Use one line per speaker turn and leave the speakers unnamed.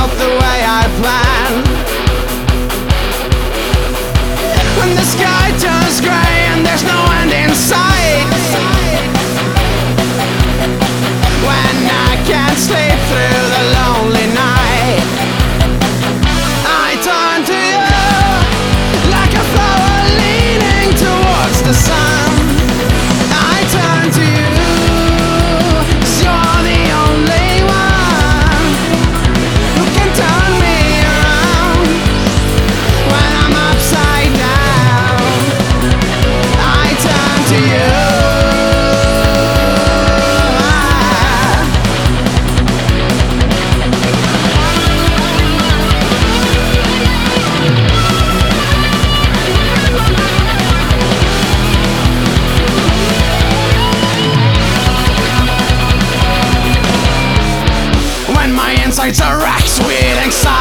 out the way I planned. When the sky turns grey and there's no end in sight, when I can't sleep through the lonely night, I turn to you like a flower leaning towards the sun. I turn to you 'cause you're the only one who can turn me around when I'm upside down. I turn to you. When my insides are racked with anxiety,